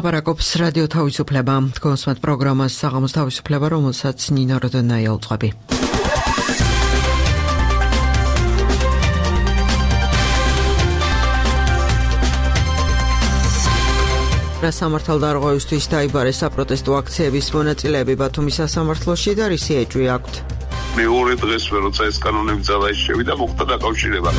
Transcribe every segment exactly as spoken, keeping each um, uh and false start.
ლაპარაკობს რადიო თავისუფლება. კონსმათ პროგრამას საღამოს თავისუფლება, რომელსაც ნინო როდონაია უძღვები. სამართალ დარღვევისთვის დაიბარეს საპროტესტო აქციების მონაწილეები ბათუმის სასამართლოში და რისი ეჭვი აქვთ. მეორე დღესვე როცა ეს კანონები ძალაში შევიდა, მოხდა დაკავშირება.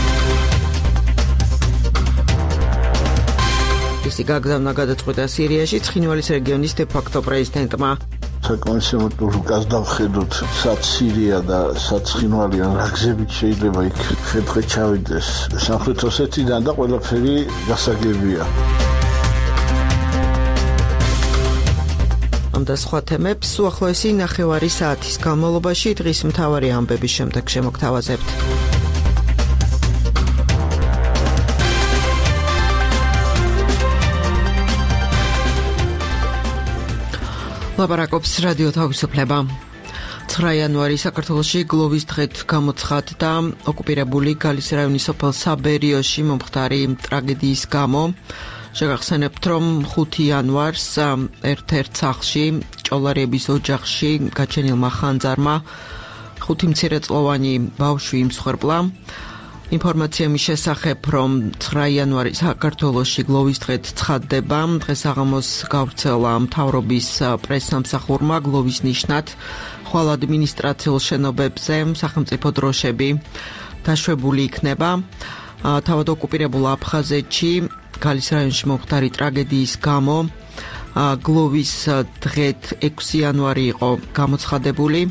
ისი გაგზავნა გადაწყვეტა სირიაში ცხინვალის რეგიონის დე-ფაქტო პრეზიდენტმა. საკონსერვატორო რუკას დავხედოთ, სად სირია და სად ცხინვალი ან რა გზებით შეიძლება იქ შეტყე ჩავიდეს სამხრეთ ოსეთიდან და ყველაფერი გასაგებია. ამ და სხვა თემებს უახლოესი ნახევარი საათის განმავლობაში დღის მთავარი ამბების შემდეგ შემოგთავაზებთ. ლაპარაკობს რადიო თავისუფლება. ცხრა იანვარი საქართველოში გლოვის დღედ გამოცხადდა ოკუპირებული გალის რაიონის სოფელ საბერიოში მომხდარი ტრაგედიის გამო. შეგახსენებთ, რომ ხუთი იანვარს ერთ-ერთ სახლში ჭოლარიების ოჯახში გაჩენილმა ხანძარმა ხუთი მცირეწლოვანი ბავშვი იმსხვერპლა. ინფორმაცია მის შესახებ, რომ ცხრა იანვარი საქართველოში გლოვის დღედ ცხადდება, დღესაღამოს გავრცელა მთავრობის პრესსამსახურმა გლოვის ნიშნად ხვალ ადმინისტრაციულ შენობებზე სახელმწიფო დროშები დაშვებული იქნება. თავად ოკუპირებულ აფხაზეთში გალის რაიონში მომხდარი ტრაგედიის გამო გლოვის დღედ ექვსი იანვარი იყო გამოცხადებული.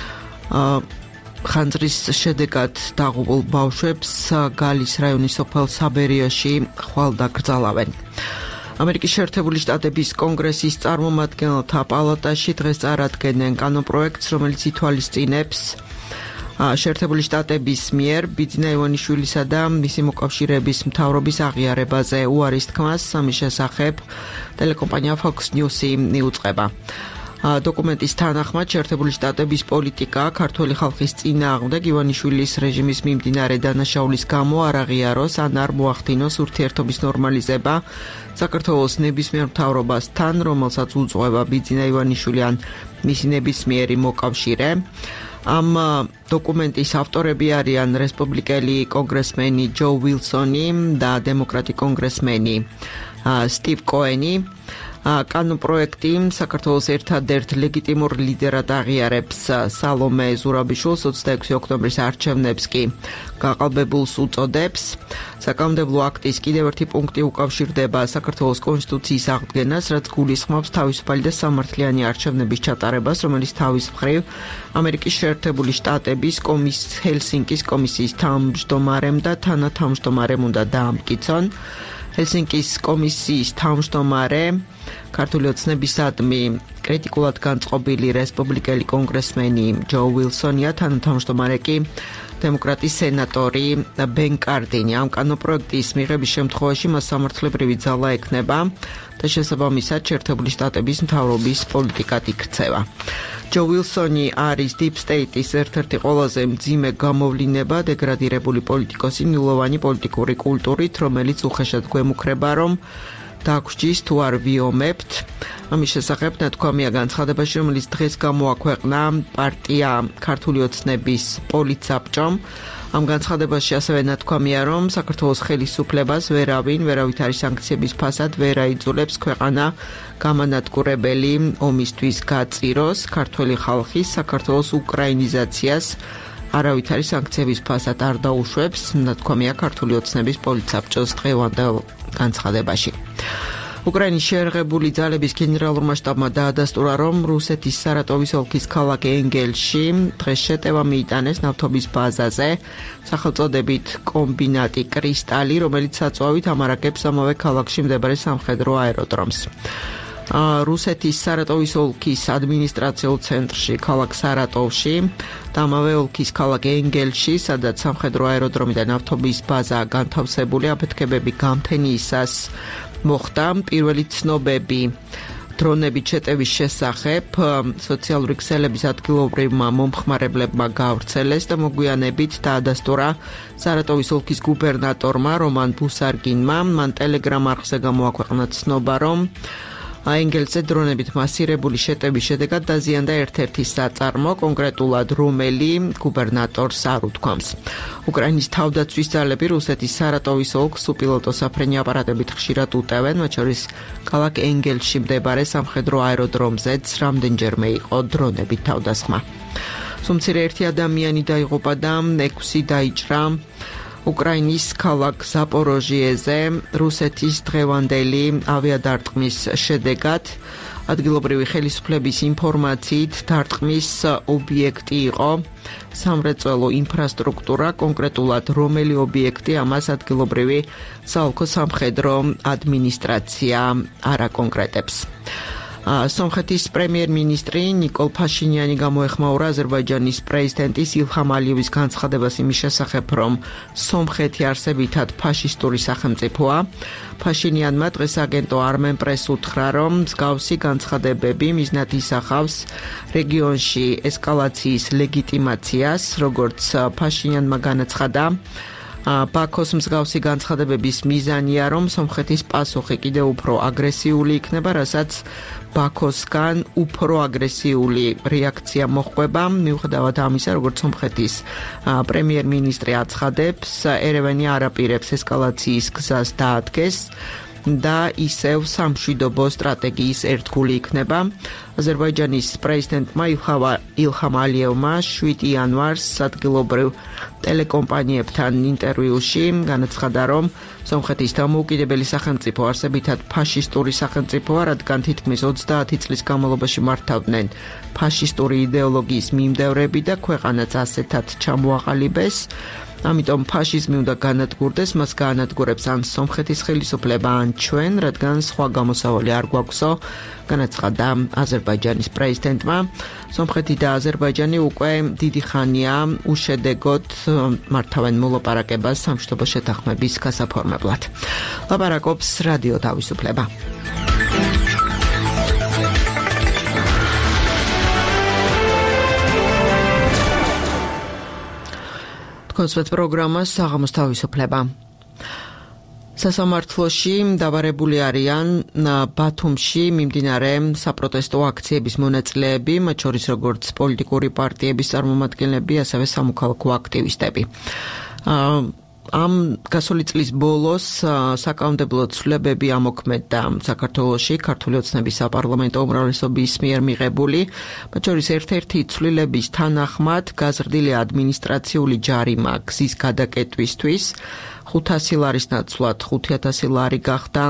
ხანძრის შედეგად დაღუპულ ბავშვებს გალის რაიონის სოფელ საბერიოში ხვალ დაკრძალავენ. ამერიკის შეერთებული შტატების კონგრესის წარმომადგენელთა პალატაში დღეს წარადგენენ კანონპროექტს, რომელიც ითვალისწინებს შეერთებული შტატების მიერ ბიძინა ივანიშვილისა და მისი მოკავშირეების მთავრობის აღიარებაზე უარის თქმას. ამის შესახებ ტელეკომპანია Fox News-ი მიუძღვება. დოკუმენტის თანახმად შეერთებული შტატების პოლიტიკა ქართველი ხალხის წინააღმდეგ ივანიშვილის რეჟიმის მიმდინარე დანაშაულის გამო არ აღიაროს ან არ მოახდინოს ურთიერთობის ნორმალიზება საქართველოს ნებისმიერ მთავრობასთან, რომელსაც უძღვება ბიძინა ივანიშვილი ან მისი ნებისმიერი მოკავშირე. ამ დოკუმენტის ავტორები არიან რესპუბლიკელი კონგრესმენი ჯო ვილსონი და დემოკრატი კონგრესმენი სტივ კოენი. კანონპროექტი საქართველოს ერთადერთ ლეგიტიმურ ლიდერად აღიარებს სალომე ზურაბიშვილს, ოცდაექვსი ოქტომბრის არჩევნებს კი გაყალბებულს უწოდებს. საკანონმდებლო აქტის კიდევ ერთი პუნქტი უკავშირდება საქართველოს კონსტიტუციის აღდგენას, რაც გულისხმობს თავისუფალი და სამართლიანი არჩევნების ჩატარებას, რომელიც თავის მხრივ ამერიკის შეერთებული შტატების კომის ჰელსინკის კომისიის თავმჯდომარემ და თანათავმჯდომარემ უნდა დაამტკიცონ. ჰელსინკის კომისიის თავმჯდომარე ქართული ოცნებისადმი კრიტიკულად განწყობილი რესპუბლიკელი კონგრესმენი ჯო ვილსონია, თანათავმჯდომარე კი დემოკრატი სენატორი ბენ კარდინი. ამ კანონპროექტის მიღების შემთხვევაში მას სამართლებრივი ძალა ექნება და შესაბამისად შეერთებული შტატების მთავრობის პოლიტიკად იქცევა. ჯო ვილსონი არის Deep State-ის ერთ-ერთი ყველაზე მძიმე გამოვლინება, დეგრადირებული პოლიტიკოსი ნილოვანი პოლიტიკური კულტურით, რომელიც უხეშად გვემუქრება, რომ დაგვსჯის თუ არ ვიომებთ. ამის შესახებ ნათქვამია განცხადებაში, რომელიც დღეს გამოაქვეყნა პარტია ქართული ოცნების პოლიტსაბჭომ. ამ განცხადებაში ასევე ნათქვამია, რომ საქართველოს ხელისუფლებას ვერავინ, ვერავით არის სანქციების ფასად ვერ აიძულებს ქვეყანა გამანადგურებელი ომისთვის გაწიროს, ქართველი ხალხის საქართველოს უკრაინიზაციას არავით არის სანქციების ფასად არ დაუშვებს, ნათქვამია ქართული ოცნების პოლიტსაბჭოს დღევანდელ განცხადებაში. უკრაინის შეერღებული ძალების გენერალურმა შტაბმა დაადასტურა, რომ რუსეთის სარატოვის ოლქის ქალაქ ენგელში დღეს შეტევა მიიტანეს ნავთობის ბაზაზე, სახელწოდებით კომბინატი კრისტალი, რომელიც საწვავით ამარაგებს ამავე ქალაქში მდებარე სამხედრო აეროდრომს. რუსეთის სარატოვის ოლქის ადმინისტრაციულ ცენტრში, ქალაქ სარატოვში და ამავე ოლქის ქალაქ ენგელში, სადაც სამხედრო აეროდრომი და ნავთობის ბაზაა განთავსებული, აფეთქებები გამთენიისას მოხდა. პირველი ცნობები დრონებით შეტევის შესახებ სოციალური ქსელების ადგილობრივმა მომხმარებლებმა გავრცელეს და მოგვიანებით დაადასტურა სარატოვის ოლქის გუბერნატორმა რომან ბუსარგინმა. მან ტელეგრამ არხზე გამოაქვეყნა ცნობა, რომ ენგელსზე დრონებით მასირებული შეტევის შედეგად დაზიანდა ერთ-ერთი საწარმო, კონკრეტულად რომელი გუბერნატორს არ უთქვამს. უკრაინის თავდაცვის ძალები რუსეთის სარატოვის ოლქს უპილოტო საფრენი აპარატებით ხშირად უტევენ, მათ შორის ქალაქ ენგელსში მდებარე სამხედრო აეროდრომზეც რამდენჯერმე იყო დრონებით თავდასხმა. სუმცირე ერთი ადამიანი დაიღუპა და ექვსი დაიჭრა უკრაინის ქალაქ ზაპოროჟიეზე რუსეთის დღევანდელი ავიადარტყმის შედეგად. ადგილობრივი ხელისუფლების ინფორმაციით დარტყმის ობიექტი იყო სამრეწველო ინფრასტრუქტურა, კონკრეტულად რომელი ობიექტი ამას ადგილობრივი საოლქო სამხედრო ადმინისტრაცია არ აკონკრეტებს. სომხეთის პრემიერ-მინისტრი ნიკოლ ფაშინიანი გამოეხმაურა აზერბაიჯანის პრეზიდენტის ილჰამ ალიევის განცხადებას იმის შესახებ, რომ სომხეთი არსებითად ფაშისტური სახელმწიფოა. ფაშინიანმა დღეს აგენტო Armen Press უთხრა, რომ მსგავსი განცხადებები მიზნად ისახავს რეგიონში ესკალაციის ლეგიტიმაციას, როგორც ფაშინიანმა განაცხადა. ბაქოს მსგავსი განცხადებების მიზანია, რომ სომხეთის პასუხი კიდევ უფრო აგრესიული იქნება, რასაც ბაქოსგან უფრო აგრესიული რეაქცია მოჰყვება. მიუხედავად ამისა, როგორც სომხეთის პრემიერ-მინისტრი აცხადებს, ერევანი არ აპირებს ესკალაციის გზას დაადგეს და ისევ სამშვიდობო სტრატეგიის ერთგული იქნება. აზერბაიჯანის პრეზიდენტმა ილჰამ ალიევმა შვიდი იანვარს ადგილობრივ ტელეკომპანიებთან ინტერვიუში განაცხადა, რომ სომხეთის დამოუკიდებელი სახელმწიფო არსებითად ფაშისტური სახელმწიფოა, რადგან თითქმის ოცდაათი წლის განმავლობაში მართავდნენ ფაშისტური იდეოლოგიის მიმდევრები და ქვეყანაც ასეთად ჩამოაყალიბეს. ამიტომ ფაშიზმი უნდა განადგურდეს, მას გაანადგურებს ან სომხეთის ხელისუფლება, ან ჩვენ, რადგან სხვა გამოსავალი არ გვაქვსო, განაცხადა აზერბაიჯანის პრეზიდენტმა. სომხეთი და აზერბაიჯანი უკვე დიდი ხანია უშედეგოდ მართავენ მოლაპარაკებას სამშვიდობო შეთანხმების გასაფორმებლად. ლაპარაკობს რადიო თავისუფლება. კონსვეთ პროგრამა საღამოს თავისუფლება. სასამართლოში დავარებული არიან ბათუმში მიმდინარე საპროტესტო აქციების მონაწილეები, მათ შორის როგორც პოლიტიკური პარტიების წარმომადგენლები, ასევე სამოქალაქო აქტივისტები. ამ გასული წლის ბოლოს საკანონმდებლო ცვლილებები ამოქმედდა საქართველოში ქართული ოცნების საპარლამენტო უმრავლესობის მიერ მიღებული, მათ შორის ერთ-ერთი ცვლილების თანახმად გაზრდილი ადმინისტრაციული ჯარიმა გზის გადაკეტვისთვის ხუთასი ლარის ნაცვლად ხუთი ათასი ლარი გახდა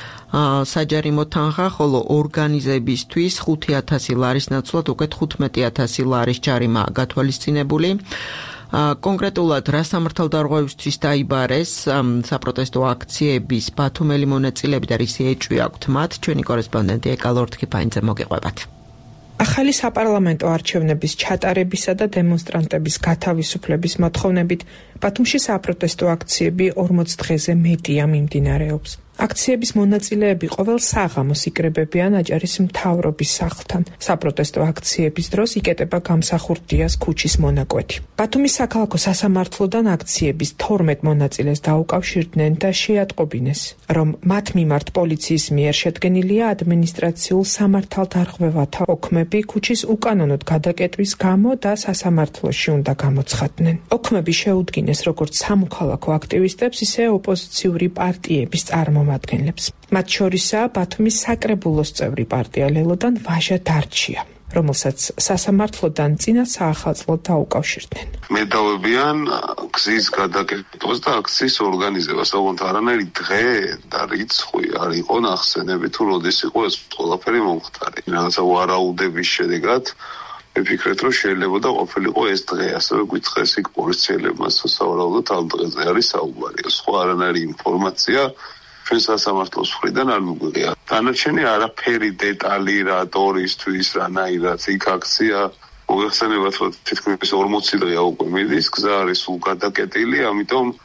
საჯარიმო თანხა, ხოლო ორგანიზებისთვის ხუთი ათასი ლარის ნაცვლად უკვე თხუთმეტი ათასი ლარის ჯარიმაა გათვალისწინებული. კონკრეტულად რა სამართალდარღვევისთვის დაიბარეს საპროტესტო აქციების ბათუმელი მონაწილეები და რისი ეჭვი აქვთ მათ, ჩვენი კორესპონდენტი ეკა ლორთქიფაინძე მოგიყვებათ. ახალი საპარლამენტო არჩევნების ჩატარებისა და დემონსტრანტების გათავისუფლების მოთხოვნებით ბათუმში საპროტესტო აქციები ორმოც დღეზე მეტია მიმდინარეობს. აქციების მონაწილეები ყოველ საღამოს იკრებებიან აჭარის მთავრობის სახლთან. საპროტესტო აქციების დროს იკეტება გამსახურდიას ქუჩის მონაკვეთი. ბათუმის საქალაქო სასამართლოდან აქციების თორმეტ მონაწილეს დაუკავშირდნენ და შეატყობინეს, რომ მათ მიმართ პოლიციის მიერ შედგენილია ადმინისტრაციულ სამართალდარღვევათა ოქმები ქუჩის უკანონოდ გადაკეტვის გამო და სასამართლოში უნდა გამოცხადდნენ. ოქმები შეუდგინეს როგორც სამოქალაქო აქტივისტებს, ისე ოპოზიციური პარტიების წარმომადგენლებს. მათ შორისაა ბათუმის საკრებულოს წევრი პარტია ლელოდან ვაჟა დარჩია, რომელსაც სასამართლოდან წინა საახალწლოდ დაუკავშირდნენ. მედავებიან გზის გადაკეთებას და აქციის ორგანიზებას, ოღონდ არანაირი დღე და რიცხვი არ იყო ნახსენები, თუ როდის იყო ეს ყველაფერი მომხდარი. რაღაცა ვარაუდების შედეგად ვიფიქრეთ, რომ შეიძლება და ყოფილიყო ეს დღე, ასევე გვითხრეს იქ პოლიციელებმა სავარაუდოდ ამ დღეზე არის საუბარი. სხვა არანაირი ინფორმაცია ჩვენ სასამართლოს მხრიდან არ მიგვიღია. დანარჩენი არაფერი დეტალი რა ტორისთვის, რანაირად იქ აქცია მოიხსენებათ, რომ თითქმის ორმოცი დღეა უკვე მიდის, გზა არის სულ გადაკეტილი, ამიტომ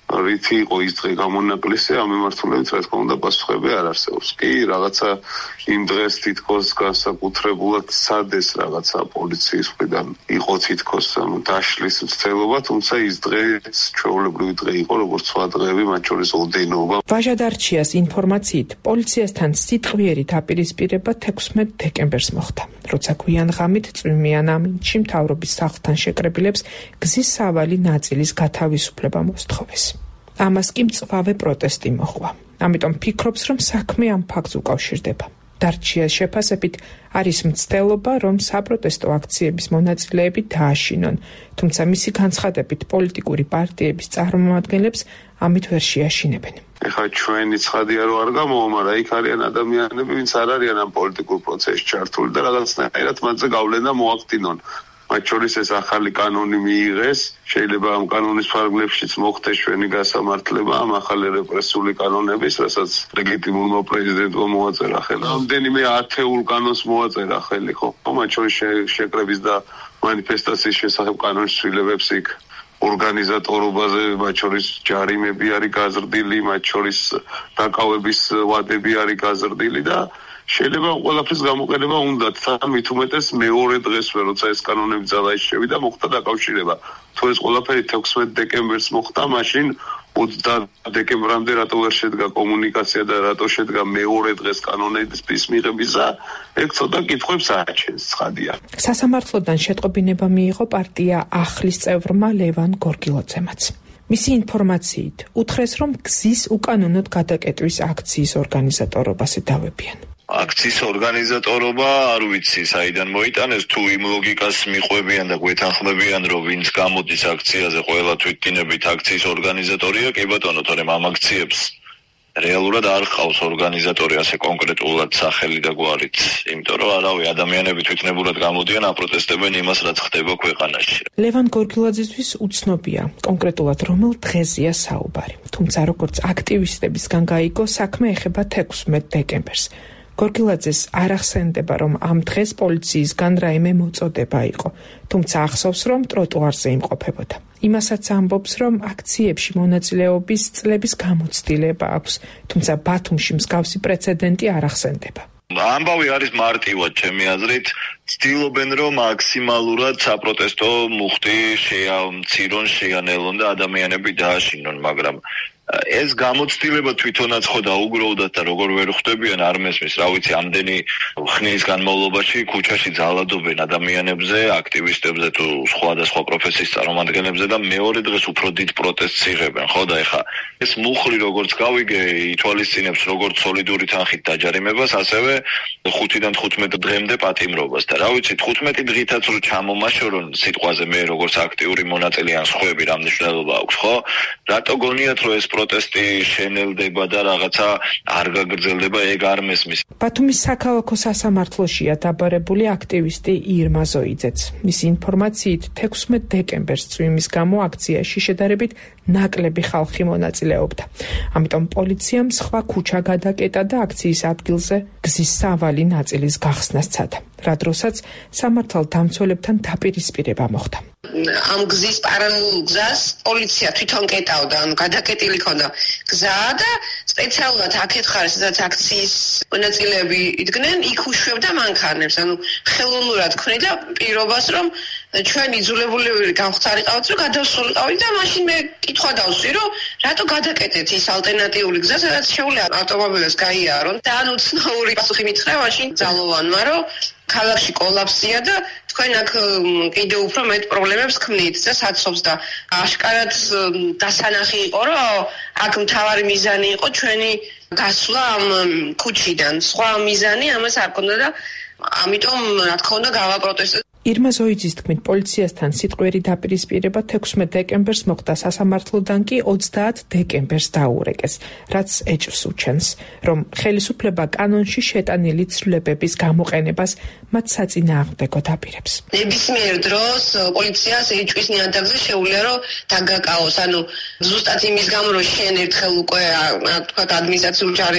რითი იყო ის დღე გამონაკლისი, ამ მიმართულებით რა თქმა უნდა პასუხები არ არსებობს. კი, რაღაცა იმ დღეს თითქოს განსაკუთრებულად სადეს რაღაცა პოლიციის მხრიდან იყო თითქოს დაშლის მცდელობა, თუმცა ის დღეც ჩვეულებრივი დღე იყო, როგორც სხვა დღეები, მათ შორის ოდენობა. ვაჟადარჩიას ინფორმაციით, პოლიციასთან სიტყვიერი დაპირისპირება თექვსმეტ დეკემბერს მოხდა, როცა გვიან ღამით წვიმიან ამინდში მთავრობის სახლთან შეკრებილებს გზის სავალი ნაწილის გათავისუფლება მოსთხოვეს. ამას კი მწვავე პროტესტი მოჰყვა. ამიტომ ფიქრობს, რომ საქმე ამ ფაქტს უკავშირდება. დარჩიას შეფასებით არის მცდელობა, რომ საპროტესტო აქციების მონაწილეები დააშინონ, თუმცა მისი განცხადებით პოლიტიკური პარტიების წარმომადგენლებს ამით ვერ შეაშინებენ. ეხლა ჩვენი ცხადია რომ არ გამოვა, მაგრამ იქ არიან ადამიანები, ვინც არ არიან ამ პოლიტიკურ პროცესში ჩართული და რაღაცნაირად მათზე გავლენა მოახდინონ. მათ შორის ეს ახალი კანონი მიიღეს, შეიძლება ამ კანონის ფარგლებშიც მოხდეს ჩვენი გასამართლება ამ ახალი რეპრესიული კანონების, რასაც ლეგიტიმურმა პრეზიდენტმა მოაწერა ხელი. რამდენიმე ათეულ კანონს მოაწერა ხელი, ხო? მათ შორის შეკრების და მანიფესტაციის შესახებ კანონის ცვლილებებს იქ ორგანიზატორობაზე, მათ შორის ჯარიმები არის გაზრდილი, მათ შორის დაკავების ვადები არის გაზრდილი და შეიძლება ყველაფრის გამოყენება უნდა თან მით უმეტეს მეორე დღესვე, როცა ეს კანონები ძალაში შევიდა, მოხდა დაკავშირება. თუ ეს ყველაფერი თექვსმეტ დეკემბერს მოხდა, მაშინ ოცდაათ დეკემბრამდე რატო ვერ შედგა კომუნიკაცია და რატო შედგა მეორე დღეს კანონების მიღებისა, ეგ ცოტა კითხვებს აჩენს, ცხადია. სასამართლოდან შეტყობინება მიიღო პარტია ახლის წევრმა ლევან გორგილაძემაც. მისი ინფორმაციით უთხრეს, რომ გზის უკანონოდ გადაკეტვის აქციის ორგანიზატორობას ედავებიან. აქციის ორგანიზატორობა არ ვიცი საიდან მოიტანეს, თუ იმ ლოგიკას მიყვებიან და გვეთანხმებიან, რომ ვინც გამოდის აქციაზე ყველა თვითდინებით აქციის ორგანიზატორია, კი ბატონო, თორემ ამ აქციებს რეალურად არ ყავს ორგანიზატორი ასე კონკრეტულად სახელი და გვარით, იმიტომ რომ არავი ადამიანები თვითნებურად გამოდიან, აპროტესტებენ იმას, რაც ხდება ქვეყანაში. ლევან გორგილაძისთვის უცნობია კონკრეტულად რომელ დღეზეა საუბარი, თუმცა როგორც აქტივისტებისგან გაიგო, საქმე ეხება თექვსმეტ დეკემბერს. გორგილაძეს არ ახსენდება, რომ ამ დღეს პოლიციისგან რაიმე მოწოდება იყო, თუმცა ახსოვს, რომ ტროტუარზე იმყოფებოდა. იმასაც ამბობს, რომ აქციებში მონაწილეობის წლების გამოცდილება აქვს, თუმცა ბათუმში მსგავსი პრეცედენტი არ ახსენდება. ამბავი არის მარტივად, ჩემი აზრით, ცდილობენ, რომ მაქსიმალურად საპროტესტო მუხტი შეამცირონ, შეანელონ და ადამიანები დააშინონ, მაგრამ ეს გამოცდილება თვითონაც ხო დაუგროვდათ და როგორ ვერ ხვდებიან არ მესმის, რა ვიცი, ამდენი ხნის განმავლობაში ქუჩაში ძალადობენ ადამიანებზე, აქტივისტებზე თუ სხვადასხვა პროფესიის წარმომადგენლებზე და მეორე დღეს უფრო დიდ პროტესტს იღებენ, ხო და ეხა ეს მუხლი როგორც გავიგე, ითვალისწინებს როგორც სოლიდური თანხით დაჯარიმებას, ასევე ხუთიდან თხუთმეტ დღემდე პატიმრობას და რა ვიცი, თხუთმეტი დღითაც რო ჩამომაშორონ სიტყვაზე მე როგორც აქტიური მონაწილე ან სხვები რა მნიშვნელობა აქვს, ხო? რატო გონიათ რომ ეს პროტესტი შენელდება და რაღაცა არ გაგრძელდება, ეგ არ მესმის. ბათუმის საქალაქო სასამართლოშია დაბარებული აქტივისტი ირმა ზოიძეც. მისი ინფორმაციით თექვსმეტ დეკემბერს წვიმის გამო აქციაში შედარებით ნაკლები ხალხი მონაწილეობდა. ამიტომ პოლიციამ სხვა ქუჩა გადაკეტა და აქციის ადგილზე გზის სავალი ნაწილის გახსნა სცადა, რა დროსაც სამართალდამცველებთან დაპირისპირება მოხდა. ამ გზის პარალელურ გზას პოლიცია თვითონ კეტავდა, ანუ გადაკეტილი ქონდა გზა და სპეციალურად აქეთ ხარ, სადაც აქციის მონაწილეები იდგნენ, იქ უშვებდა მანქანებს, ანუ ხელოვნურად ქმნიდა პირობას, რომ ჩვენ იძულებულები გამხდარიყავთ, რომ გადავსულიყავით და მაშინ მე კითხვა დავსვი, რომ რატო გადაკეტეთ ის ალტერნატიული გზა, სადაც შეუძლია ავტომობილებს გაიარონ და ანუ ცნაური პასუხი მითხრა მაშინ ძალოვანმა, რომ ქალაქში კოლაფსია და თქვენ აქ კიდევ უფრო მეტ პრობლემებს ქმნით და საცობს და აშკარად დასანახი იყო, რომ აქ მთავარი მიზანი იყო ჩვენი გასვლა ამ ქუჩიდან. სხვა მიზანი ამას არ ქონდა და ამიტომ რა თქმა უნდა გავაპროტესტეთ. ირმა ზოიძის თქმით, პოლიციასთან სიტყვიერი დაპირისპირება თექვსმეტ დეკემბერს მოხდა, სასამართლოდან კი ოცდაათ დეკემბერს დაურეკეს, რაც ეჭვს უჩენს, რომ ხელისუფლება კანონში შეტანილი ცვლილებების გამოყენებას მათ საწინააღმდეგოდ აპირებს. ნებისმიერ დროს პოლიციას ეჭვის ნიადაგზე შეუძლია რომ დაგაკავოს, ანუ ზუსტად იმის გამო რომ შენ ერთხელ უკვე თქვათ ადმინისტრაციული ჯარიმით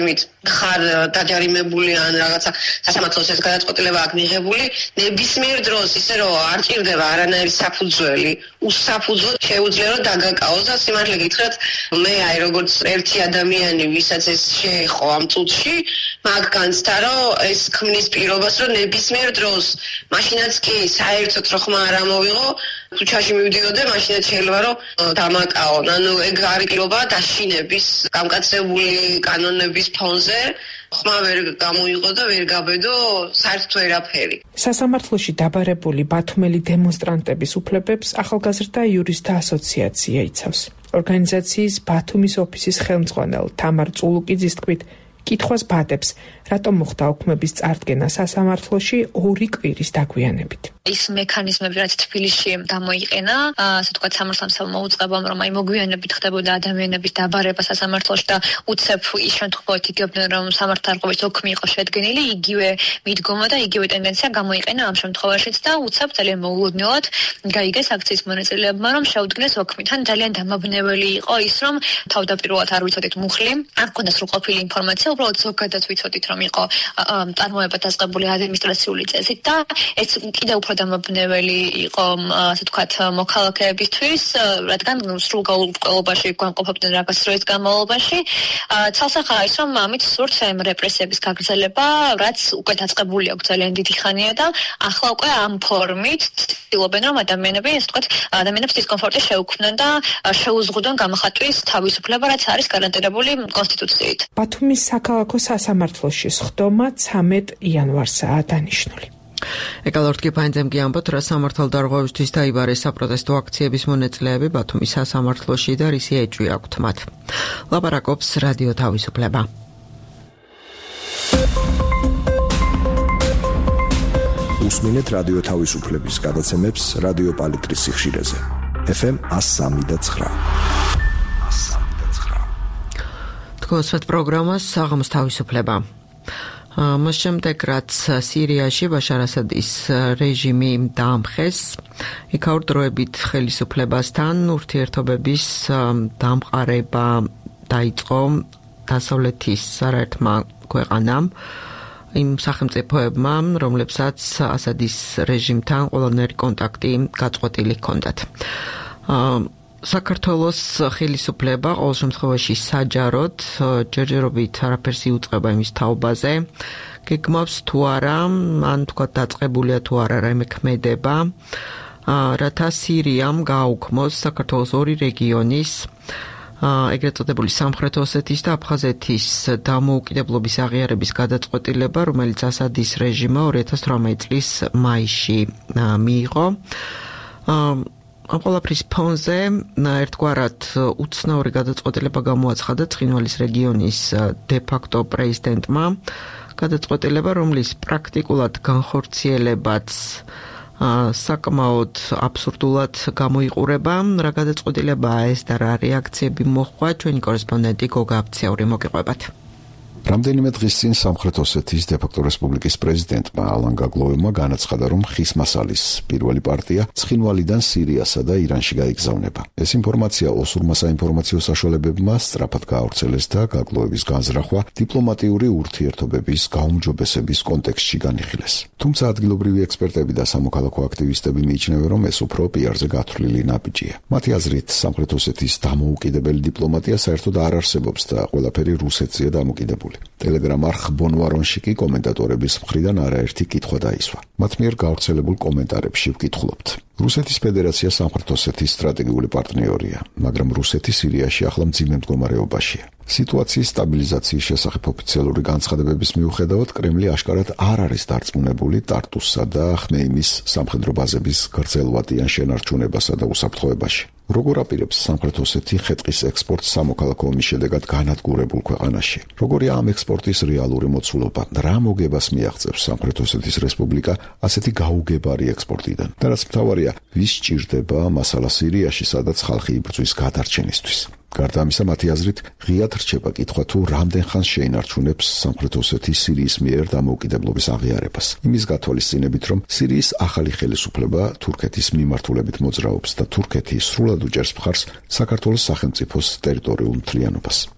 ხარ დაჯარიმებული ან რაღაცა სასამართლოს ეს გადაწყვეტილება აქვს მიღებული, ნებისმიერ დროს ისე რომ არ ჭირდება არანაირი საფუძველი, უსაფუძვლოდ შეუძლია რომ დაგაკავოს და სიმართლე გითხრათ, მე აი როგორც ერთი ადამიანი, ვისაც ეს შეეხო ამ წუთში, მაგ განცდა რომ ეს ქმნის პირობას, რომ ნებისმიერ დროს, მაშინაც კი საერთოდ რო ხმა არ ამოვიღო, ქუჩაში მივდიოდე, მაშინაც შეიძლება რომ დამაკავონ. ანუ ეგ არის პირობა დაშინების, გამკაცებული კანონების ფონზე. ხმა ვერ გამოიღო და ვერ გაბედო საერთოდ ვერაფერი. სასამართლოში დაბარებული ბათუმელი დემონსტრანტების უფლებებს ახალგაზრდა იურისტთა ასოციაცია იცავს. ორგანიზაციის ბათუმის ოფისის ხელმძღვანელ თამარ წულუკიძის თქმით, კითხვას ბადებს, რატომ მოხდა ოქმების წარდგენა სასამართლოში ორი კვირის დაგვიანებით. ის მექანიზმები, რაც თბილისში გამოიყენა, ასე ვთქვათ, სამართლამ მოუწყებამ, რომ აი მოგვიანებით ხდებოდა ადამიანების დაბარება სასამართლოში და უცებ ის შემთხვევით იგებდნენ, რომ სამართალდამცავების ოქმი იყო შედგენილი, იგივე მიდგომა და იგივე ტენდენცია გამოიყენა ამ შემთხვევაშიც და უცებ ძალიან მოულოდნელად გაიგეს აქციის მონაწილეებმა, რომ შეუდგნეს ოქმი. თან ძალიან დამაბნეველი იყო ის, რომ თავდაპირველად არ ვიცოდით მუხლი, არ გქონდა სრულყოფილი ინფორმაცია, უბრალოდ ზოგადად ვიცოდით, რომ იყო წარმოება დაწყებული ადმინისტრაციული წესით და ეს კიდევ უფრო დამაბნეველი იყო, ასე ვთქვათ, მოქალაქეებისთვის, რადგან სრულ გაურკვევლობაში გამყოფდნენ რაღაც დროის განმავლობაში. ცალსახაა ის, რომ ამით სურთ ამ რეპრესიების გაგრძელება, რაც უკვე დაწყებული აქვს ძალიან დიდი ხანია და ახლა უკვე ამ ფორმით ცდილობენ, რომ ადამიანები, ასე ვთქვათ, ადამიანებს დისკომფორტი შეუქმნან და შეუზღუდონ გამახატვის თავისუფლება, რაც არის გარანტირებული კონსტიტუციით. ბათუმის საქალაქო სასამართლოში სხდომა ცამეტ იანვარსაა დანიშნული. ეკალორტკი ფაინძემ კი ამბობთ, რა სამართალდარღვევისთვის დაიბარეს საპროტესტო აქციების მონაწილეები ბათუმის სასამართლოში და რისი ეჭვი აქვთ მათ. ლაპარაკობს რადიო თავისუფლება. უსმინეთ რადიო თავისუფლების გადაცემებს რადიო პალიტრის სიხშირეზე. ეფ ემ one oh three და nine. თქვენს პროგრამას საღამოს თავისუფლება. მას შემდეგ, რაც სირიაში ბაშარ ასადის რეჟიმი დაამხეს, იქაურ დროებით ხელისუფლებასთან ურთიერთობების დამყარება დაიწყო დასავლეთის არაერთმა ქვეყანამ, იმ სახელმწიფოებმა, რომლებსაც ასადის რეჟიმთან ყველანაირი კონტაქტი გაწყვეტილი ჰქონდათ. საქართველოს ხელისუფლება ყოველ შემთხვევაში საჯაროდ ჯერჯერობით არაფერს იუწყება იმის თაობაზე, გეგმავს თუ არა, ან თქვათ დაწყებულია თუ არა რაიმე ქმედება, რათა სირიამ გააუქმოს საქართველოს ორი რეგიონის, ეგრეთ წოდებული სამხრეთ ოსეთის და აფხაზეთის დამოუკიდებლობის აღიარების გადაწყვეტილება, რომელიც ასადის რეჟიმმა ორი ათას თვრამეტი წლის მაისში მიიღო. ამ ყველაფრის ფონზე ერთგვარად უცნაური გადაწყვეტილება გამოაცხადა ცხინვალის რეგიონის დე-ფაქტო პრეზიდენტმა, გადაწყვეტილება, რომლის პრაქტიკულად განხორციელებაც საკმაოდ აბსურდულად გამოიყურება. რა გადაწყვეტილებაა ეს და რა რეაქციები მოჰყვა, ჩვენი კორესპონდენტი გოგა აფციური მოგიყვებათ. რამდენიმე დღის წინ სამხრეთ ოსეთის დე-ფაქტო რესპუბლიკის პრეზიდენტმა ალან გაგლოვებმა განაცხადა, რომ ხის მასალის პირველი პარტია ცხინვალიდან სირიასა და ირანში გაიგზავნება. ეს ინფორმაცია ოსურმა საინფორმაციო საშუალებებმა სწრაფად გაავრცელეს და გაგლოვების განზრახვა დიპლომატიური ურთიერთობების გაუმჯობესების კონტექსტში განიხილეს. თუმცა ადგილობრივი ექსპერტები და სამოქალაქო აქტივისტები მიიჩნევენ, რომ ეს უფრო პიარზე გათვლილი ნაბიჯია. მათი აზრით, სამხრეთ ოსეთის დამოუკიდებელი დიპლომატია საერთოდ არ არსებობს და ყველაფერი რუსეთზეა დამოკიდებული. Telegram არხ ბონვარონში კი კომენტატორების მხრიდან არაერთი კითხვა დაისვა. მათ მიერ გავრცელებულ კომენტარებში ვკითხულობთ. რუსეთის ფედერაცია სამხრეთ ოსეთის სტრატეგიული პარტნიორია, მაგრამ რუსეთი სირიაში ახლა მძიმე მდგომარეობაშია. სიტუაციის სტაბილიზაციის შესახებ ოფიციალური განცხადებების მიუხედავად, კრემლი აშკარად არ არის დარწმუნებული ტარტუსსა და ხმეიმის სამხედრო ბაზების გრძელვადიან შენარჩუნებასა და უსაფრთხოებაში. როგორ აპირებს სამხრეთ ოსეთი ხე-ტყის ექსპორტს სამოქალაქო ომის შედეგად განადგურებულ ქვეყანაში? როგორია ამ ექსპორტის რეალური მოცულობა? რა მოგებას მიაღწევს სამხრეთ ოსეთის რესპუბლიკა ასეთი გაუგებარი ექსპორტიდან? და რაც მთავარია, ვის სჭირდება მასალა სირიაში, სადაც ხალხი იბრძვის გადარჩენისთვის? გარდა ამისა, მათი აზრით, ღიად რჩება კითხვა თუ რამდენ ხანს შეინარჩუნებს სამხრეთ ოსეთი სირიის მიერ დამოუკიდებლობის აღიარებას. იმის გათვალისწინებით, რომ სირიის ახალი ხელისუფლება თურქეთის მიმართულებით მოძრაობს და თურქეთი სრულად უჭერს მხარს საქართველოს სახელმწიფოს ტერიტორიულ მთლიანობას.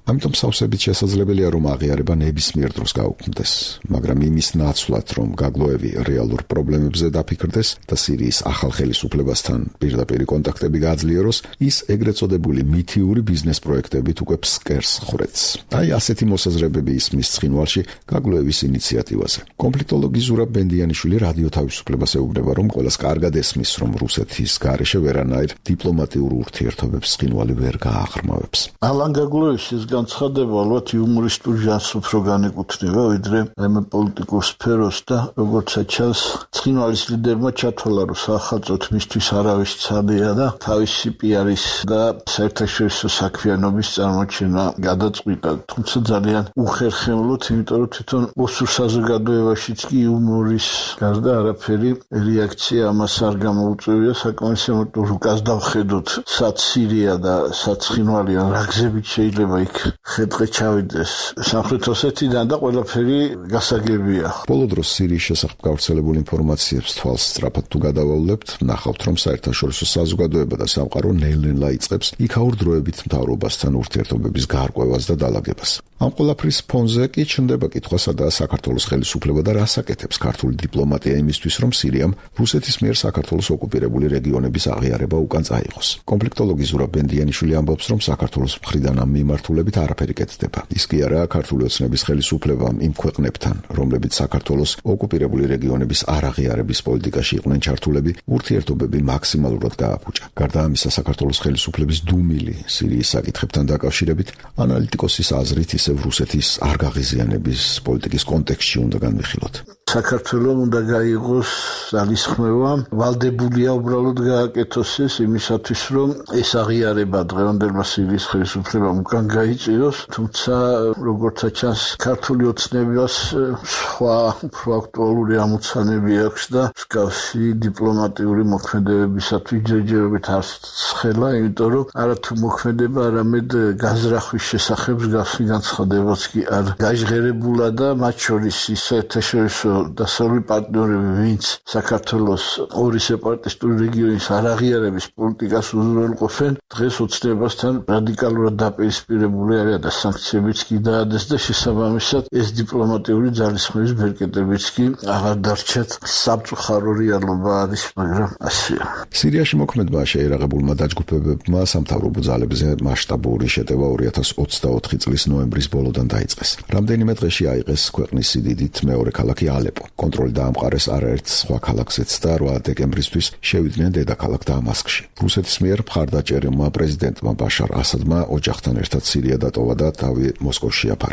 ამიტომ სავსებით შესაძლებელია, რომ აღიარება ნებისმიერ დროს გაუქმდეს, მაგრამ იმის ნაცვლად, რომ გაგლოევი რეალურ პრობლემებზე დაფიქრდეს და სირიის ახალ ხელისუფლებასთან პირდაპირ კონტაქტები გააძლიეროს, ის ეგრეთ წოდებული მითიური ბიზნეს პროექტებით უკვე ფსკერს ხრეთს. აი ასეთი მოსაზრებები ისმის ცხინვალში გაგლოევის ინიციატივაზე. კონფლიქტოლოგი ზურაბ ბენდიანიშვილი რადიო თავისუფლებას ეუბნება, რომ ყველას კარგად ესმის, რომ რუსეთის გარეშე ვერანაირ დიპლომატიურ ურთიერთობებს ცხინვალი ვერ გააღრმავებს. ალან გაგლოევის ეს განცხადება ალბათ იუმორისტულ ჟანრს უფრო განეკუთვნება, ვიდრე ამ პოლიტიკურ სფეროს და როგორც ჩანს, ცხინვალის ლიდერმა ჩათვალა, რომ სახელმწიფოდ მისთვის არავის ცადია და თავისი პიარის და საერთაშორისო საქმიანობის წარმოჩენა გადაწყვიტა. თუმცა ძალიან უხერხემლოდ, იმიტომ რომ თვითონ ოსურ საზოგადოებაშიც კი იუმორის გარდა არაფერი რეაქცია ამას არ გამოუწევია. საკმაოდ შემოწმ რუკას დავხედოთ, სად სირია და სად ცხინვალიან, რა გზებით შეიძლება იქ ხეთყე ჩავიდეს სამხრეთ ოსეთიდან და ყველაფერი გასაგებია. ბოლო დროს სირიის შესახებ გავრცელებულ ინფორმაციებს თვალს სწრაფად თუ გადავავლებთ, ნახავთ, რომ საერთაშორისო საზოგადოება და სამყარო ნელ-ნელა იწყებს იქაურ დროებით მთავრობასთან ურთიერთობების გარკვევას და დალაგებას. ამ ყველაფრის ფონზე კი ჩნდება კითხვა, სადაა საქართველოს ხელისუფლება და რას აკეთებს ქართული დიპლომატია იმისთვის, რომ სირიამ რუსეთის მიერ საქართველოს ოკუპირებული რეგიონების აღიარება უკან წაიღოს. კონფლიქტოლოგი ზურაბ ბენდიანიშვილი ამბობს, რომ საქართველოს მხრიდან ამ მიმართულებით არაფერი კეთდება. ის კი არა ქართული ოცნების ხელისუფლებამ იმ ქვეყნებთან, რომლებიც საქართველოს ოკუპირებული რეგიონების არაღიარების პოლიტიკაში იყვნენ ჩართულები, ურთიერთობები მაქსიმალურად გააფუჭა. გარდა ამისა, საქართველოს ხელისუფლების დუმილი სირიის საკითხებთან დაკავშირებით ანალიტიკოსის აზრით ისევ რუსეთის არ გაღიზიანების პოლიტიკის კონტექსტში უნდა განვიხილოთ. საქართველოს უნდა გაიღოს ძალისხმევა, ვალდებულია უბრალოდ გააკეთოს ეს იმისათვის, რომ ეს აღიარება დღევანდელმა სირიის ხელისუფლებამ უკან გაიწვიოს, თუმცა როგორც ჩანს, ქართული ოცნებას სხვა უფრო აქტუალური ამოცანები აქვს და მსგავსი დიპლომატიური მოქმედებებისათვის ჯერჯერობით არ ცხელა, იმიტომ რომ არათუ მოქმედება, არამედ განზრახვის შესახებ მსგავსი განცხადებაც კი არ გაჟღერებულა და მათ შორის ის საერთაშორისო დასავლური პარტნიორები, ვინც საქართველოს ორი სეპარატისტული რეგიონის არაღიარების პოლიტიკას უზრუნველყოფენ, დღეს ოცნებასთან რადიკალურად დაპირისპირებული არიან და სანქციებიც კი დაადეს და შესაბამისად ეს დიპლომატიური ძალისხმევის ბერკეტებიც კი აღარ დარჩათ. სამწუხარო რეალობა არის, მაგრამ ასეა. სირიაში მოქმედმა შეერაღებულმა დაჯგუფებებმა სამთავრობო ძალებზე მასშტაბური შეტევა ორი ათას ოცდაოთხი წლის ნოემბრის ბოლოდან დაიწყეს. რამდენიმე დღეში აიღეს ქვეყნის სიდიდით მეორე ქალაქი ალეპო. კონტროლი დაამყარეს არაერთ სხვა ქალაქზეც და რვა დეკემბრისთვის შევიდნენ დედაქალაქ დამასკში. რუსეთის მიერ მხარდაჭერილმა პრეზიდენტმა ბაშარ ასადმა ოჯახთან ერთად სირია დატოვა და თავი მოსკოვში აფარა.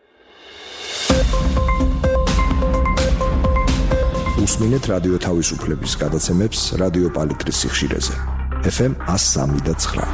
უსმინეთ რადიო თავისუფლების გადაცემებს რადიო პალიტრის სიხშირეზე. ეფ ემ one oh three point nine.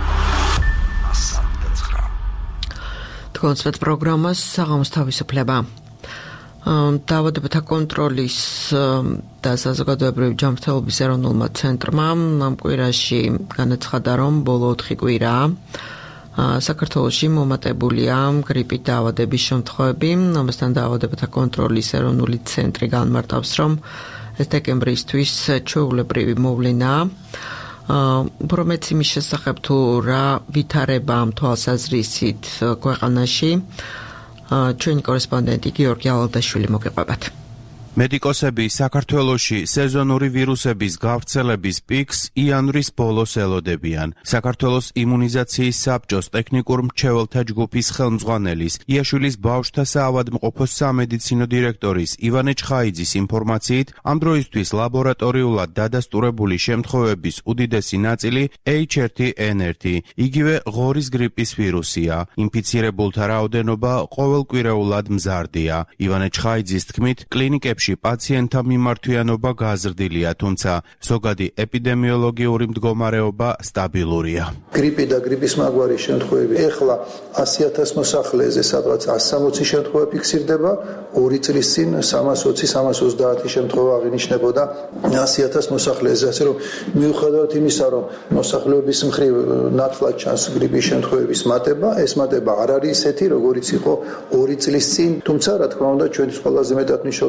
თქვენს პროგრამას საღამოს თავისუფლება. დაავადებათა კონტროლის და საზოგადოებრივი ჯანმრთელობის ეროვნულმა ცენტრმა ამ კვირაში განაცხადა, რომ ბოლო ოთხი კვირა საქართველოში მომატებულია გრიპით დაავადების შემთხვევები. ამასთან დაავადებათა კონტროლის ეროვნული ცენტრი განმარტავს, რომ ეს დეკემბრისთვის ჩვეულებრივი მოვლენაა. უფრო მეც იმის შესახებ თუ რა ვითარება ამ თვალსაზრისით ქვეყანაში, ჩვენი კორესპონდენტი გიორგი ალალდაშვილი მოგეყვებათ. მედიკოსები საქართველოში სეზონური ვირუსების გავრცელების პიკს იანვრის ბოლოს ელოდებიან. საქართველოს იმუნიზაციის საბჭოს ტექნიკურ მრჩეველთა ჯგუფის ხელმძღვანელის, იაშვილის ბავშვთა საავადმყოფოს სამედიცინო დირექტორის ივანე ჩხაიძის ინფორმაციით, ამ დროისთვის ლაბორატორიულად დადასტურებული შემთხვევების უდიდესი ნაწილი ეიჩ one ენ one, იგივე ღორის გრიპის ვირუსია. ინფიცირებულთა რაოდენობა ყოველკვირეულად მზარდია. ივანე ჩხაიძის თქმით, კლინიკებში პაციენტთა მიმართვიანობა გაზრდილია, თუმცა ზოგადი ეპიდემიოლოგიური მდგომარეობა სტაბილურია. გრიპი და გრიპის მაგვარი შემთხვევები ეხლა ასი ათას მოსახლეზე სადღაც one sixty შემთხვევა ფიქსირდება, ორი წლის წინ სამას ოცი სამას ოცდაათი შემთხვევა აღინიშნებოდა ასი ათას მოსახლეზე, ასე რომ მიუხედავად იმისა, რომ მოსახლეობის მხრივ ნათლად ჩანს გრიპის შემთხვევების მატება, ეს მატება არ არის ისეთი, როგორიც იყო ორი წლის წინ, თუმცა რა თქმა უნდა ჩვენთვის ყველაზე მეტად მნიშვნელოვანია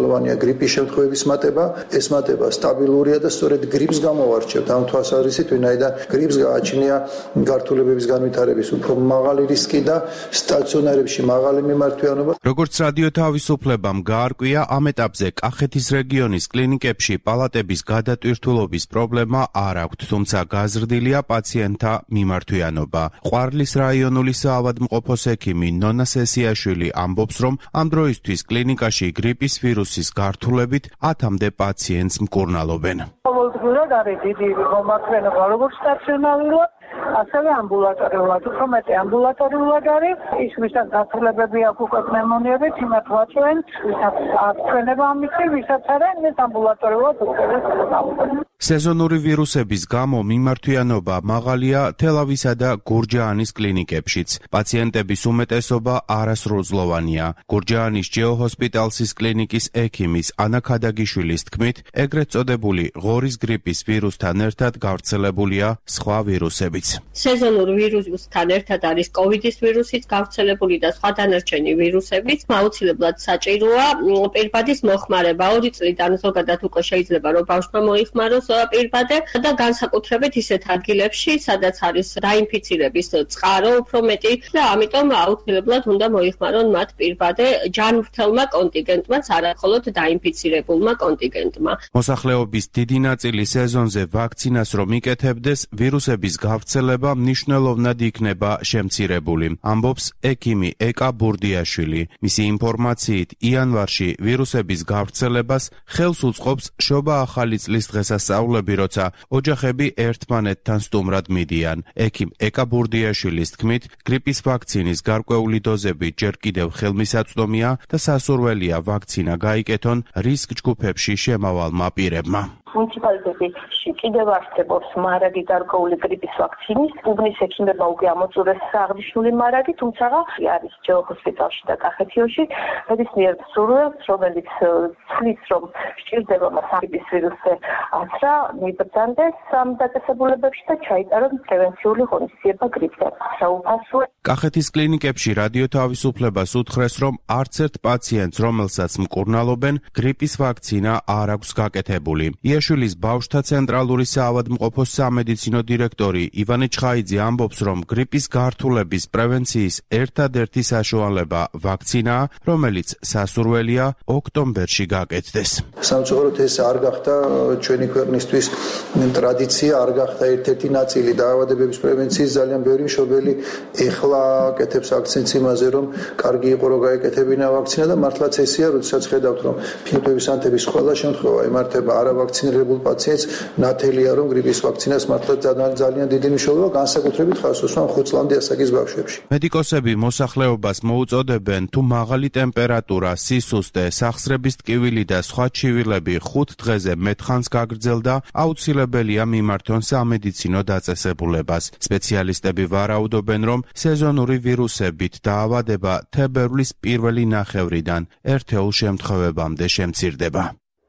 გრიპის შემთხვევების მატება, ეს მატება სტაბილურია და სწორედ გრიპს გამოვარჩევთ ამ თვალსაზრისით, ვინაიდან გრიპს გააჩნია გართულებების განვითარების უფრო მაღალი რისკი და სტაციონარებში მაღალი მიმართვიანობა. როგორც რადიო თავისუფლებამ გაარკვია, ამ ეტაპზე კახეთის რეგიონის კლინიკებში პალატების გადატვირთულობის პრობლემა არ აქვთ, თუმცა გაზრდილია პაციენტთა მიმართვიანობა. ყვარლის რაიონული საავადმყოფოს ექიმი ნონა სესიაშვილი ამბობს, რომ ამ დროისთვის კლინიკაში გრიპის ვირუსის გართულებით ათამდე პაციენტს მკურნალობენ. ყოველდღიურად არის დიდი მომართვენობა როგორც სტაციონარულად, ასევე ამბულატორიულად, უფრო მეტი ამბულატორიულად არის, ის ვისაც გართულებები აქვს უკვე პნევმონიებით, იმათ ვაწვენ, ვისაც აქვს ჩვენება ამისი, ვისაც არა, ეს ამბულატორიულად უწევს მკურნალობენ. სეზონური ვირუსების გამო მიმართვიანობა მაღალია თელავისა და გურჯაანის კლინიკებშიც. პაციენტების უმეტესობა არასრულწლოვანია. გურჯაანის ჯეოჰოსპიტალსის კლინიკის ექიმის ანა ქადაგიშვილის თქმით, ეგრეთ წოდებული ღორის გრიპის ვირუსთან ერთად გავრცელებულია სხვა ვირუსებიც. სეზონურ ვირუსთან ერთად არის კოვიდის ვირუსიც გავრცელებული და სხვა დანარჩენი ვირუსებიც. აუცილებლად საჭიროა პირბადის მოხმარება. ორი წლიდან ზოგადად უკვე შეიძლება რომ ბავშვმა მოიხმაროს პირბადე და განსაკუთრებით ისეთ ადგილებში, სადაც არის დაინფიცირების წყარო უფრო მეტი და ამიტომ აუცილებლად უნდა მოიხმარონ მათ პირბადე ჯანმრთელმა კონტინგენტმაც, არა მხოლოდ დაინფიცირებულმა კონტინგენტმა. მოსახლეობის დიდი ნაწილი სეზონზე ვაქცინას რომ იკეთებდეს, ვირუსების გავრცელება მნიშვნელოვნად იქნება შემცირებული, ამბობს ექიმი ეკა ბურდიაშვილი. მისი ინფორმაციით, იანვარში ვირუსების გავრცელებას ხელს უწყობს შობა ახალი წლის დღესასწაულები, როცა ოჯახები ერთმანეთთან სტუმრად მიდიან. ექიმ ეკა ბურდიაშვილის თქმით, გრიპის ვაქცინის გარკვეული დოზები ჯერ კიდევ ხელმისაწვდომია და სასურველია ვაქცინა გაიკეთონ რისკ ჯგუფებში შემავალმა პირებმა. მუნიციპალიტეტში კიდევ არსებობს მარაგი გარკვეული გრიპის ვაქცინის, უბნის ექიმებმა უკვე ამოწურეს აღნიშნული მარაგი, თუმცა არის ჯეოჰოსპიტალში და კახეთიოში ნებისმიერ მსურველს, რომელიც ცლის, რომ სჭირდება მას გრიპის ვირუსზე აცრა, მიბრძანდეს ამ დაწესებულებებში და ჩაიტაროს პრევენციული ღონისძიება გრიპზე. საუფასოა. კახეთის კლინიკებში რადიო თავისუფლებას უთხრეს, რომ არც ერთ პაციენტს, რომელსაც მკურნალობენ, გრიპის ვაქცინა არ აქვს გაკეთებული. იშვილის ბავშვთა ცენტრალური საავადმყოფოს სამედიცინო დირექტორი ივანე ჩხაიძე ამბობს, რომ გრიპის გართულების პრევენციის ერთადერთი საშუალება ვაქცინაა, რომელიც სასურველია ოქტომბერში გაკეთდეს. სამწუხაროდ ეს არ გახდა ჩვენი ქვეყნისთვის ტრადიცია, არ გახდა ერთ-ერთი ნაწილი დაავადებების პრევენციის. ძალიან ბევრი მშობელი ეხლა აკეთებს აქცენტს იმაზე, რომ კარგი იყო რომ გაეკეთებინა ვაქცინა და მართლაც ესეა, როდესაც ხედავთ, რომ ფილტვების ანთების ყველა შემთხვევა იმართება არავაქცინირებულ პაციენტს, ნათელია, რომ გრიპის ვაქცინას მართლაც ძალიან დიდი მნიშვნელობა, განსაკუთრებით ხარს უსვამ ხუთ წლამდე ასაკის ბავშვებში. მედიკოსები მოსახლეობას მოუწოდებენ, თუ მაღალი ტემპერატურა, სისუსტე, სახსრების ტკივილი და სხვა ჩივილები ხუთ დღეზე მეტხანს გაგრძელდა, აუცილებელია მიმართონ სამედიცინო დაწესებულებას. სპეციალისტები ვარაუდობენ, რომ სეზონური ვირუსებით დაავადება თებერვლის პირველი ნახევრიდან ერთეულ შემთხვევებამდე შემცირდება.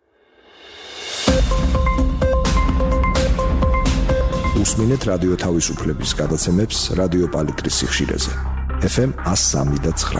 უსმინეთ რადიო თავისუფლების გადაცემებს რადიო პალიტრის სიხშირეზე. ეფ ემ one oh three point nine.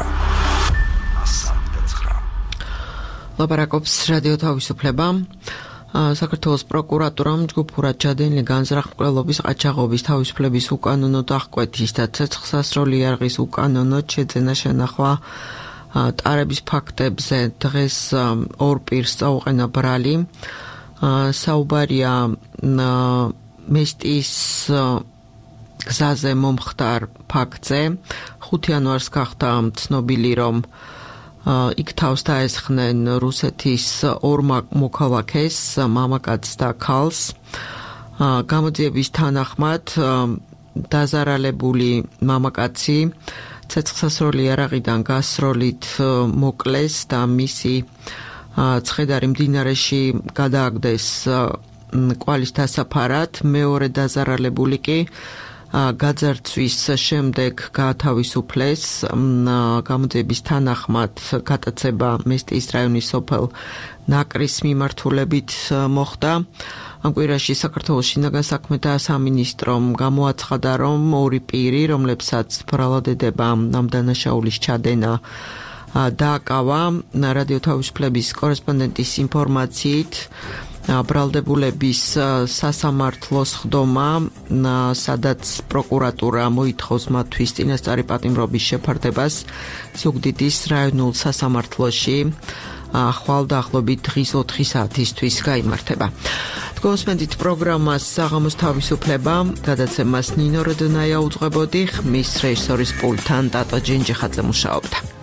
ლაპარაკობს რადიო თავისუფლება. საქართველოს პროკურატურამ ჯგუფურად ჩადენილი განზრახ-მკვლელობის, ყაჩაღობის, თავისუფლების უკანონო დახკვეთის და ცეცხლსასროლი იარაღის უკანონო შეძენა შენახვა ტარების ფაქტებზე დღეს ორ პირს წაუყენა ბრალი. საუბარია მესტის გზაზე მომხდარ ფაქტზე. ხუთი იანვარს გახდა ცნობილი, რომ იქ თავს დაესხნენ რუსეთის ორ მოქალაქეს, მამაკაცს და ქალს. გამოძიების თანახმად დაზარალებული მამაკაცი ცეცხლსასროლი იარაღიდან გასროლით მოკლეს და მისი ცხედარი მდინარეში გადააგდეს კვალის დასაფარად. მეორე დაზარალებული კი გაძარცვის შემდეგ გაათავისუფლეს. გამოძიების თანახმად გატაცება მესტიის რაიონის სოფელ ნაკრის მიმართულებით მოხდა. ამ კვირაში საქართველოს შინაგან საქმეთა სამინისტრომ გამოაცხადა, რომ ორი პირი, რომლებსაც ბრალადედება ამ დანაშაულის ჩადენა დააკავა რადიო თავისუფლების კორესპონდენტის ინფორმაციით ბრალდებულების სასამართლოს ხდომა, სადაც პროკურატურა მოითხოვს მათთვის წინასწარი პატიმრობის შეფარდებას ზუგდიდის რაიონულ სასამართლოში ხვალ დაახლოებით დღის ოთხი საათისთვის გაიმართება. თქვენსმენდით პროგრამას საღამოს თავისუფლება, გადაცემას ნინო როდონაია უძღვებოდი, ხმის რეჟისორის პულტთან ტატო ჯინჯიხაძე მუშაობდა.